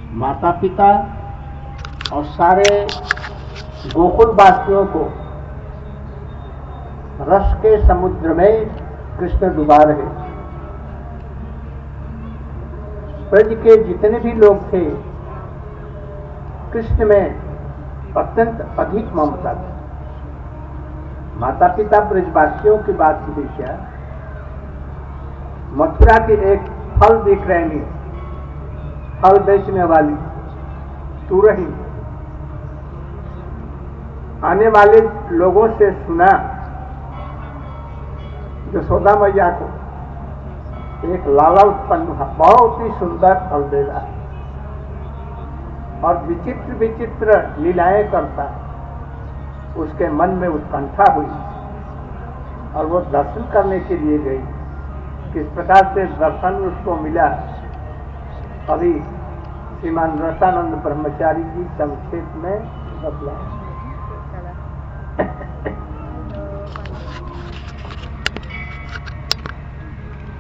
माता पिता और सारे गोकुल वासियों को रस के समुद्र में कृष्ण डुबा रहे। ब्रज के जितने भी लोग थे कृष्ण में अत्यंत अधिक ममता थी। माता पिता ब्रजवासियों की बात की क्या, मथुरा की एक फल विक्रयणी, फल बेचने वाली तुरही आने वाले लोगों से सुना यशोदा मैया को एक लाला उत्पन्न हुआ, बहुत ही सुंदर अलबेला और विचित्र विचित्र लीलाएं करता। उसके मन में उत्कंठा हुई और वो दर्शन करने के लिए गई। किस प्रकार से दर्शन उसको मिला, अभी श्रीमान रसानंद ब्रह्मचारी जी संक्षेप में बतलाए।